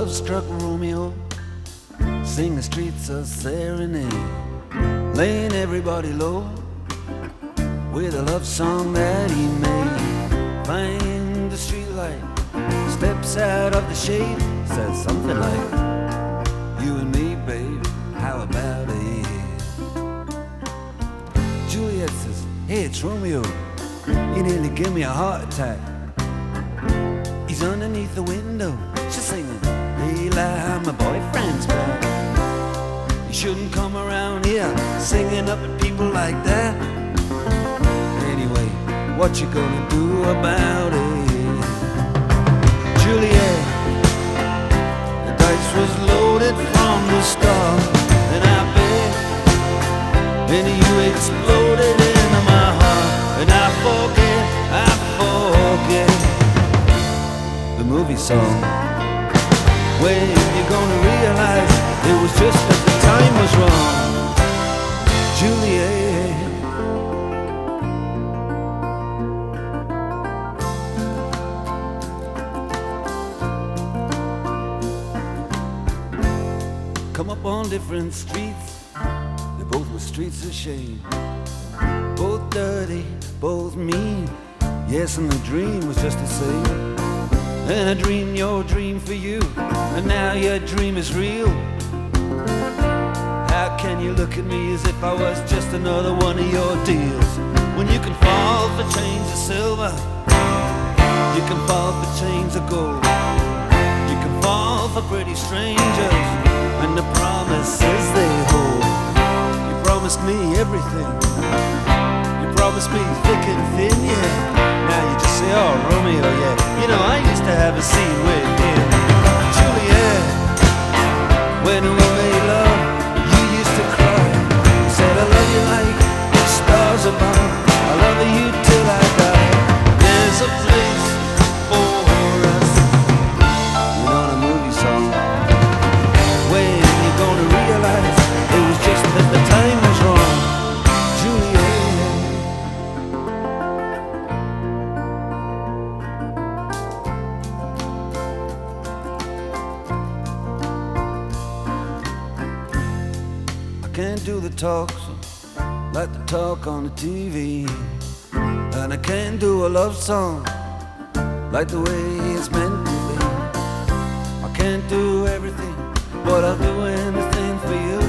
love-struck Romeo sing the streets a serenade, laying everybody low with a love song that he made. Find the streetlight, steps out of the shade, says something like, "You and me, babe, how about it?" Juliet says, "Hey, it's Romeo, you nearly give me a heart attack." He's underneath the window, she's singing, "Eli, my boyfriend's back." You shouldn't come around here singing up at people like that. Anyway, what you gonna do about it? Juliet, the dice was loaded from the start, and I bet, and you exploded into my heart, and I forget the movie song. When you're gonna realize it was just that the time was wrong, Juliet. Come up on different streets, they both were streets of shame, both dirty, both mean. Yes, and the dream was just the same. And I dreamed your dream for you, and now your dream is real. How can you look at me as if I was just another one of your deals? When you can fall for chains of silver, you can fall for chains of gold, you can fall for pretty strangers and the promises they hold. You promised me everything, you promised me thick and thin, yeah. Now you just say, "Oh, Romeo, yeah, you know, I used to have a scene with him." Juliet, when we made love, you used to cry. You said, "I love you like the stars above, I love you till I die. There's a place for us." You know, the movie song. When you're gonna realize it was just that the time was wrong, Juliet. Can't do the talk like the talk on the TV, and I can't do a love song like the way it's meant to be. I can't do everything, but I'll do anything for you.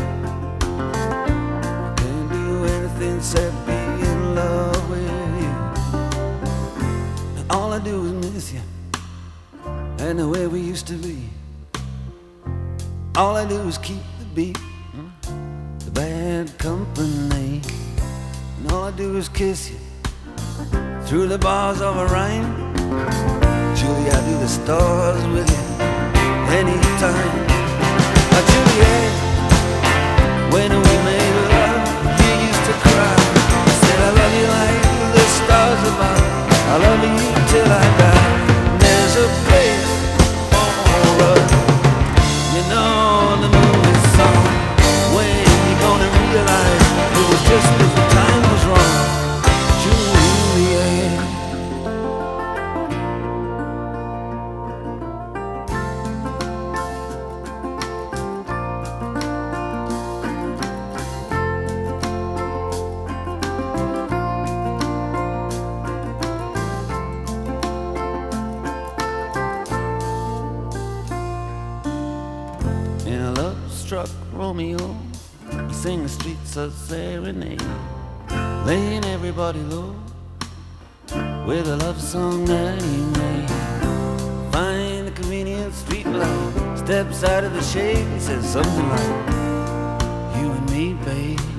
I can't do anything except be in love with you. And all I do is miss you and the way we used to be. All I do is keep the beat, bad company, and all I do is kiss you through the bars of a rhyme. Julie, I do the stars with you anytime. Juliet, when we made love, you used to cry. I said, "I love you like the stars above, I love you till I die. There's a place for us." You know the movie song. When you're gonna realize it was just that the time was wrong, Juliet. In a love-struck Romeo, he sang the streets a serenade, laying everybody low with a love song that he made. Find the convenient street light, steps out of the shade, he says something like, "You and me, babe,